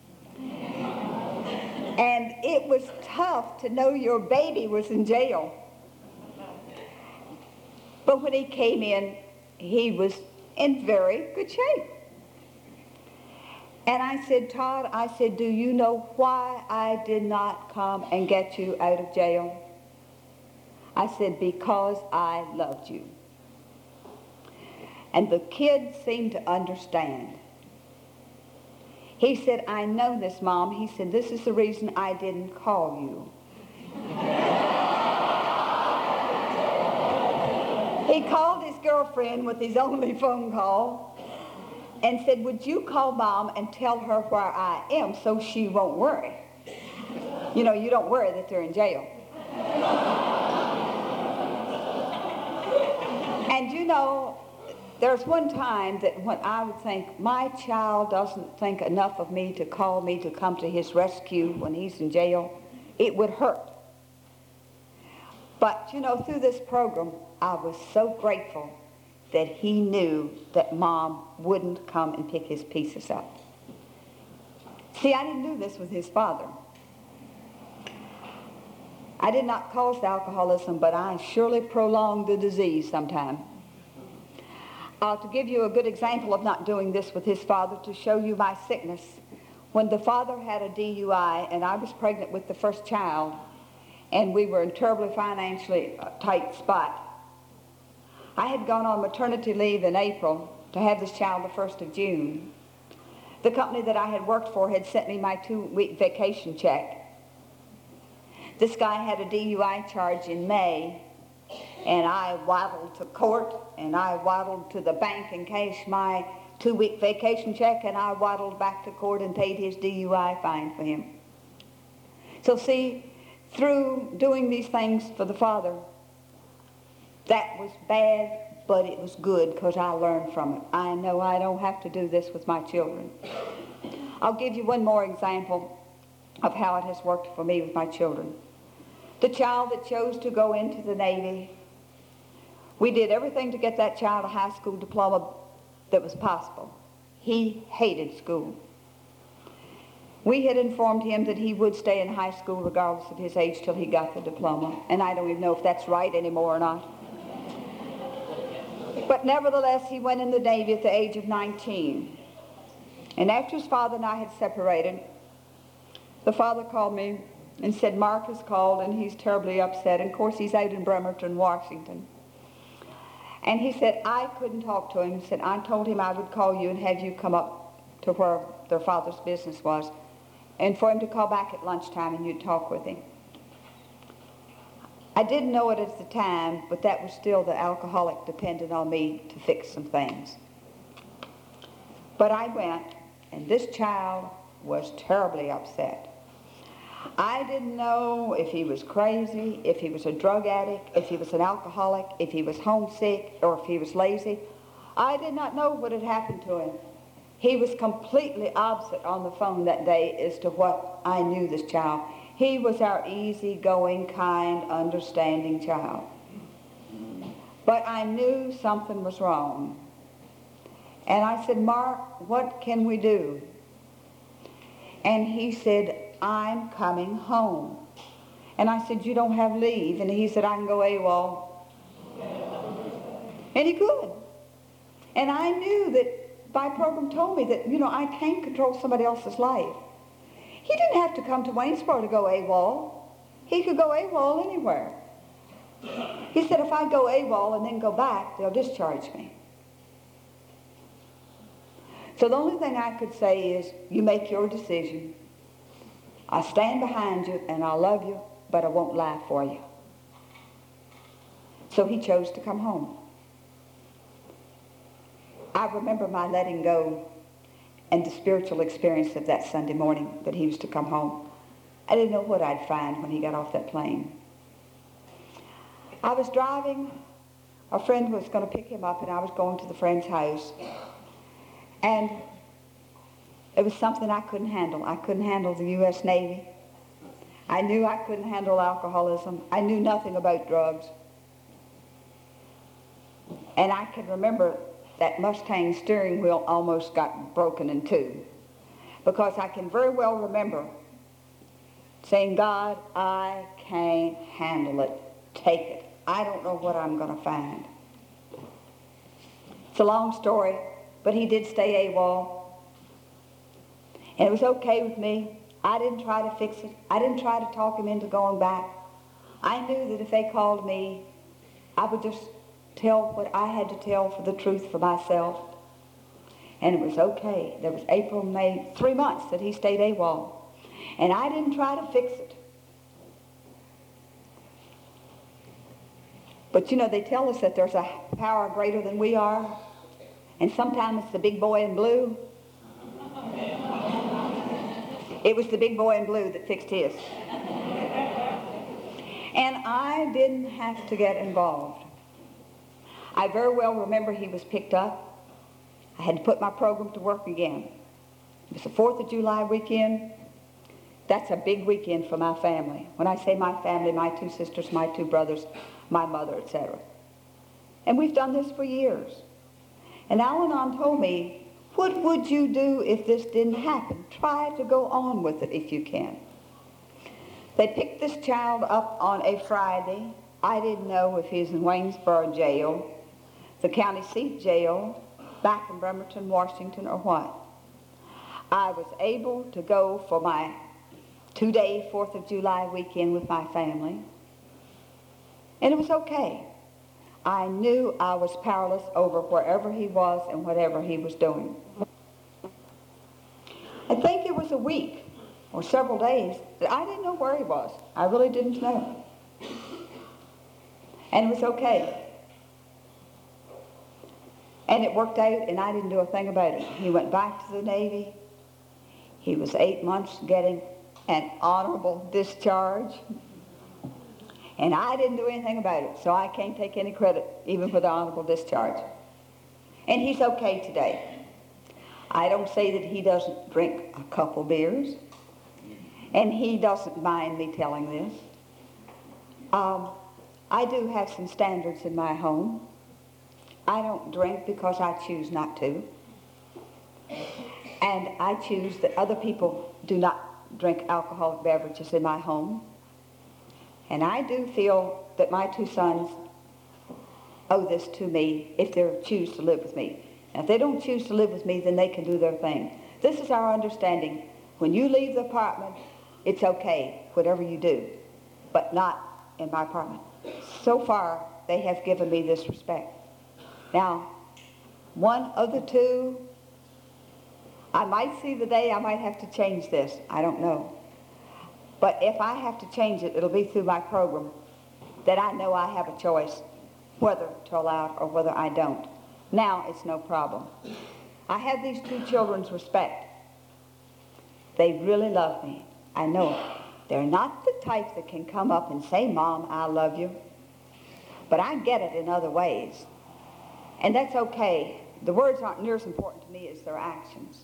And it was tough to know your baby was in jail. But when he came in, he was in very good shape. And I said, Todd, I said, do you know why I did not come and get you out of jail? I said, because I loved you. And the kid seemed to understand. He said, I know this, Mom. He said, this is the reason I didn't call you. He called his girlfriend with his only phone call and said, would you call Mom and tell her where I am so she won't worry? You know, you don't worry that they're in jail. And you know, there's one time that when I would think, my child doesn't think enough of me to call me to come to his rescue when he's in jail, it would hurt. But, you know, through this program, I was so grateful that he knew that Mom wouldn't come and pick his pieces up. See, I didn't do this with his father. I did not cause the alcoholism, but I surely prolonged the disease sometime. To give you a good example of not doing this with his father, to show you my sickness, when the father had a DUI and I was pregnant with the first child, and we were in terribly financially tight spot, I had gone on maternity leave in April to have this child the 1st of June. The company that I had worked for had sent me my 2-week vacation check. This guy had a DUI charge in May, and I waddled to court, and I waddled to the bank and cashed my 2-week vacation check, and I waddled back to court and paid his DUI fine for him. So see, through doing these things for the father, that was bad, but it was good because I learned from it. I know I don't have to do this with my children. I'll give you one more example of how it has worked for me with my children. The child that chose to go into the Navy, we did everything to get that child a high school diploma that was possible. He hated school. We had informed him that he would stay in high school regardless of his age till he got the diploma, and I don't even know if that's right anymore or not. But nevertheless, he went in the Navy at the age of 19. And after his father and I had separated, the father called me and said, Mark has called and he's terribly upset. And of course, he's out in Bremerton, Washington. And he said, I couldn't talk to him. He said, I told him I would call you and have you come up to where their father's business was, and for him to call back at lunchtime and you'd talk with him. I didn't know it at the time, but that was still the alcoholic depended on me to fix some things. But I went, and this child was terribly upset. I didn't know if he was crazy, if he was a drug addict, if he was an alcoholic, if he was homesick, or if he was lazy. I did not know what had happened to him. He was completely opposite on the phone that day as to what I knew this child. He was our easygoing, kind, understanding child. But I knew something was wrong. And I said, Mark, what can we do? And he said, I'm coming home. And I said, you don't have leave? And he said, I can go AWOL. And he could. And I knew that my program told me that, I can't control somebody else's life. He didn't have to come to Waynesboro to go AWOL. He could go AWOL anywhere. He said, if I go AWOL and then go back, they'll discharge me. So the only thing I could say is, you make your decision. I stand behind you and I love you, but I won't lie for you. So he chose to come home. I remember my letting go and the spiritual experience of that Sunday morning that he was to come home. I didn't know what I'd find when he got off that plane. I was driving. A friend was going to pick him up, and I was going to the friend's house. And it was something I couldn't handle. I couldn't handle the U.S. Navy. I knew I couldn't handle alcoholism. I knew nothing about drugs. And I can remember that Mustang steering wheel almost got broken in two, because I can very well remember saying, God, I can't handle it. Take it. I don't know what I'm going to find. It's a long story, but he did stay AWOL. And it was okay with me. I didn't try to fix it. I didn't try to talk him into going back. I knew that if they called me, I would just tell what I had to tell for the truth for myself. And it was okay. There was April, May, 3 months that he stayed AWOL. And I didn't try to fix it. But they tell us that there's a power greater than we are. And sometimes it's the big boy in blue. It was the big boy in blue that fixed his. And I didn't have to get involved. I very well remember he was picked up. I had to put my program to work again. It was the 4th of July weekend. That's a big weekend for my family. When I say my family, my 2 sisters, my 2 brothers, my mother, etc. And we've done this for years. And Al-Anon told me, what would you do if this didn't happen? Try to go on with it if you can. They picked this child up on a Friday. I didn't know if he was in Waynesboro jail, the county seat jail, back in Bremerton, Washington, or what. I was able to go for my 2-day 4th of July weekend with my family. And it was okay. I knew I was powerless over wherever he was and whatever he was doing. I think it was a week or several days that I didn't know where he was. I really didn't know. And it was okay. And it worked out, and I didn't do a thing about it. He went back to the Navy. He was 8 months getting an honorable discharge. And I didn't do anything about it, so I can't take any credit, even for the honorable discharge. And he's okay today. I don't say that he doesn't drink a couple beers, and he doesn't mind me telling this. I do have some standards in my home. I don't drink because I choose not to. And I choose that other people do not drink alcoholic beverages in my home. And I do feel that my 2 sons owe this to me if they choose to live with me. And if they don't choose to live with me, then they can do their thing. This is our understanding. When you leave the apartment, it's okay, whatever you do, but not in my apartment. So far, they have given me this respect. Now, one of the 2, I might see the day I might have to change this. I don't know. But if I have to change it, it'll be through my program that I know I have a choice whether to allow it or whether I don't. Now it's no problem. I have these 2 children's respect. They really love me. I know it. They're not the type that can come up and say, Mom, I love you. But I get it in other ways. And that's okay. The words aren't near as important to me as their actions.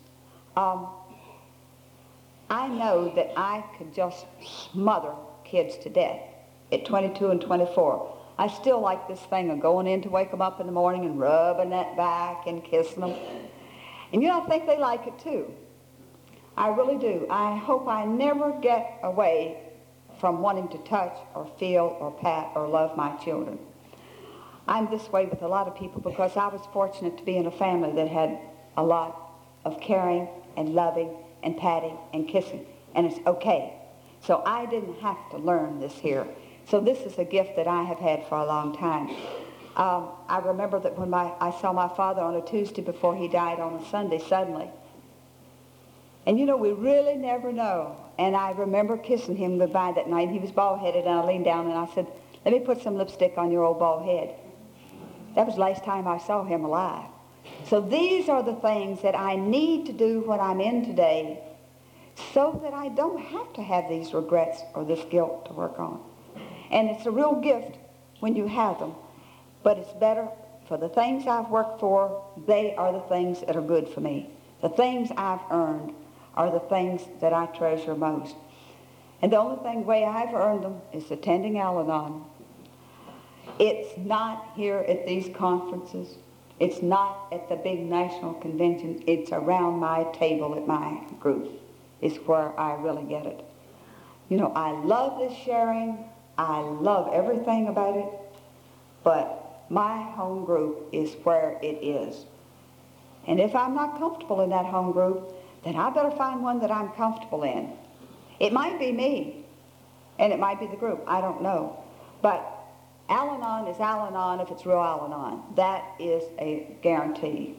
I know that I could just smother kids to death at 22 and 24. I still like this thing of going in to wake them up in the morning and rubbing that back and kissing them. And I think they like it too. I really do. I hope I never get away from wanting to touch or feel or pat or love my children. I'm this way with a lot of people because I was fortunate to be in a family that had a lot of caring and loving and patting and kissing, and it's okay. So I didn't have to learn this here. So this is a gift that I have had for a long time. I remember that when I saw my father on a Tuesday before he died on a Sunday suddenly. And you know, we really never know. And I remember kissing him goodbye that night. He was bald-headed, and I leaned down and I said, "Let me put some lipstick on your old bald head." That was the last time I saw him alive. So these are the things that I need to do what I'm in today so that I don't have to have these regrets or this guilt to work on. And it's a real gift when you have them. But it's better for the things I've worked for, they are the things that are good for me. The things I've earned are the things that I treasure most. And the only way I've earned them is attending Al-Anon. It's not here at these conferences. It's not at the big national convention. It's around my table at my group is where I really get it. You know, I love this sharing. I love everything about it. But my home group is where it is. And if I'm not comfortable in that home group, then I better find one that I'm comfortable in. It might be me, and it might be the group. I don't know. But Al-Anon is Al-Anon if it's real Al-Anon. That is a guarantee.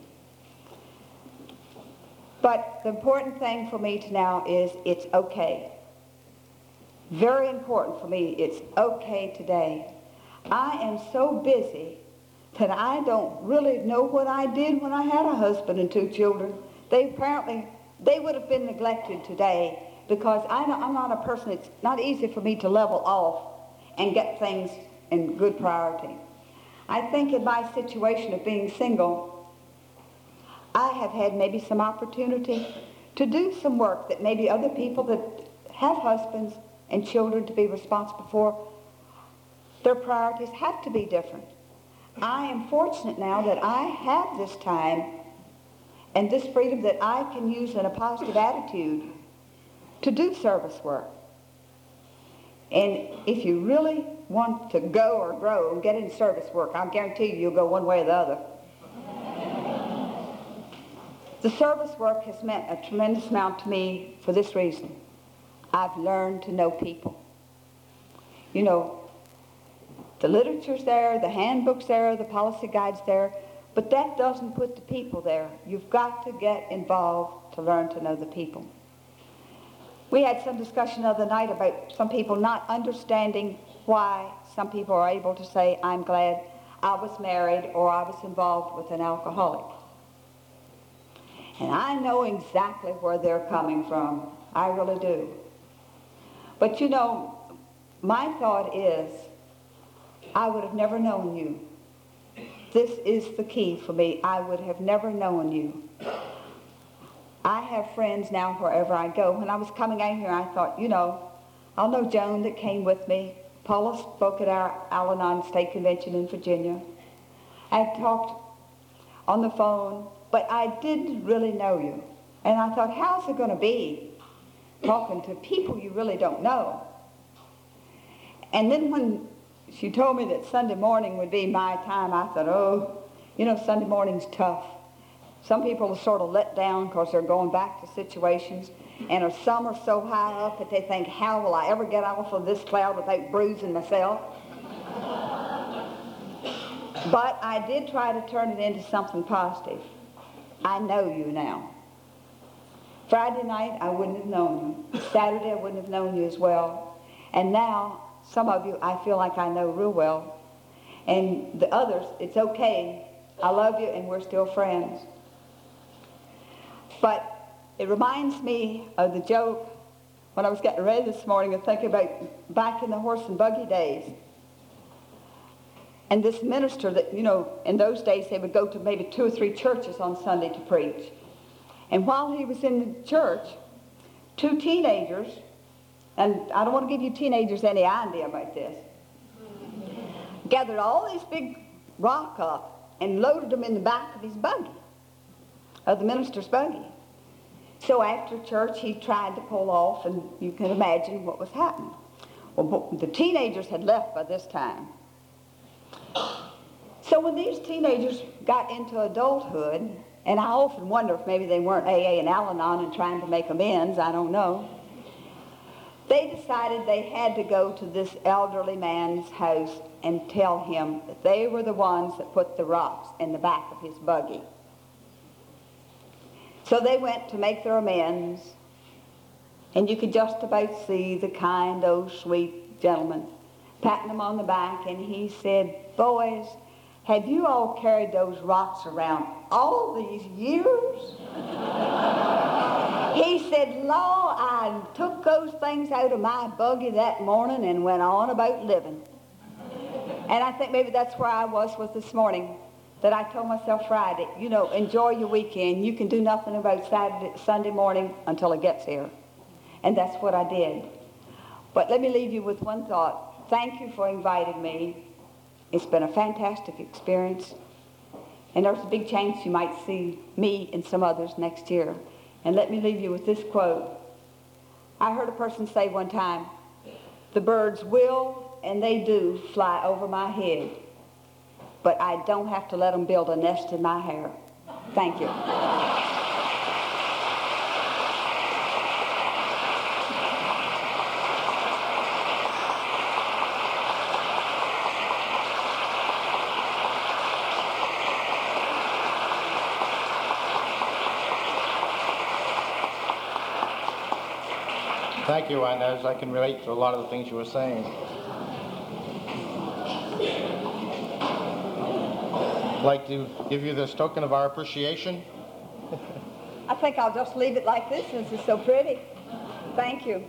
But the important thing for me now is it's okay. Very important for me, it's okay today. I am so busy that I don't really know what I did when I had a husband and 2 children. They would have been neglected today because I'm not a person, it's not easy for me to level off and get things in good priority. I think in my situation of being single, I have had maybe some opportunity to do some work that maybe other people that have husbands and children to be responsible for, their priorities have to be different. I am fortunate now that I have this time and this freedom that I can use in a positive attitude to do service work. And if you really want to go or grow and get in service work, I'll guarantee you you'll go one way or the other. The service work has meant a tremendous amount to me for this reason. I've learned to know people. You know, the literature's there, the handbook's there, the policy guide's there, but that doesn't put the people there. You've got to get involved to learn to know the people. We had some discussion the other night about some people not understanding why some people are able to say, "I'm glad I was married," or "I was involved with an alcoholic." And I know exactly where they're coming from. I really do. But you know, my thought is, I would have never known you. This is the key for me. I would have never known you. I have friends now wherever I go. When I was coming out here, I thought, you know, I'll know Joan that came with me. Paula spoke at our Al-Anon State Convention in Virginia. I talked on the phone, but I didn't really know you. And I thought, how's it going to be talking to people you really don't know? And then when she told me that Sunday morning would be my time, I thought, oh, you know, Sunday morning's tough. Some people are sort of let down because they're going back to situations, and some are so high up that they think, how will I ever get off of this cloud without bruising myself? But I did try to turn it into something positive. I know you now. Friday night, I wouldn't have known you. Saturday, I wouldn't have known you as well. And now, some of you, I feel like I know real well. And the others, it's okay. I love you, and we're still friends. But it reminds me of the joke when I was getting ready this morning and thinking about back in the horse and buggy days. And this minister that, you know, in those days they would go to maybe 2 or 3 churches on Sunday to preach. And while he was in the church, 2 teenagers, and I don't want to give you teenagers any idea about this, gathered all these big rock up and loaded them in the back of his buggy, of the minister's buggy. So after church, he tried to pull off, and you can imagine what was happening. Well, the teenagers had left by this time. So when these teenagers got into adulthood, and I often wonder if maybe they weren't AA and Al-Anon and trying to make amends, I don't know, they decided they had to go to this elderly man's house and tell him that they were the ones that put the rocks in the back of his buggy. So they went to make their amends, and you could just about see the kind old sweet gentleman patting them on the back, and he said, "Boys, have you all carried those rocks around all these years?" He said, "Law, I took those things out of my buggy that morning and went on about living." And I think maybe that's where I was with this morning, that I told myself Friday, you know, enjoy your weekend. You can do nothing about Sunday morning until it gets here. And that's what I did. But let me leave you with one thought. Thank you for inviting me. It's been a fantastic experience. And there's a big chance you might see me and some others next year. And let me leave you with this quote. I heard a person say one time, "The birds will, and they do, fly over my head, but I don't have to let them build a nest in my hair." Thank you. Thank you, Inez. I can relate to a lot of the things you were saying. I'd like to give you this token of our appreciation. I think I'll just leave it like this since it's so pretty. Thank you.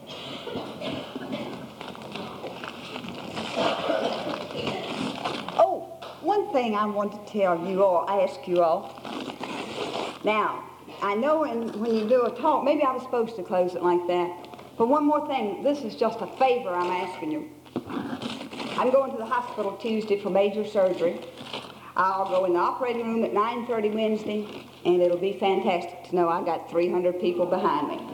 Oh, one thing I want to tell you all, ask you all. Now, I know when you do a talk, maybe I was supposed to close it like that, but one more thing, this is just a favor I'm asking you. I'm going to the hospital Tuesday for major surgery. I'll go in the operating room at 9:30 Wednesday, and it'll be fantastic to know I got 300 people behind me.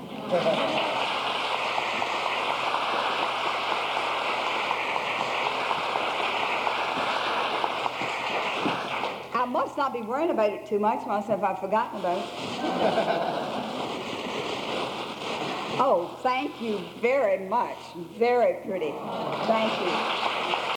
I must not be worrying about it too much, myself I've forgotten about it. Oh, thank you very much. Very pretty. Thank you.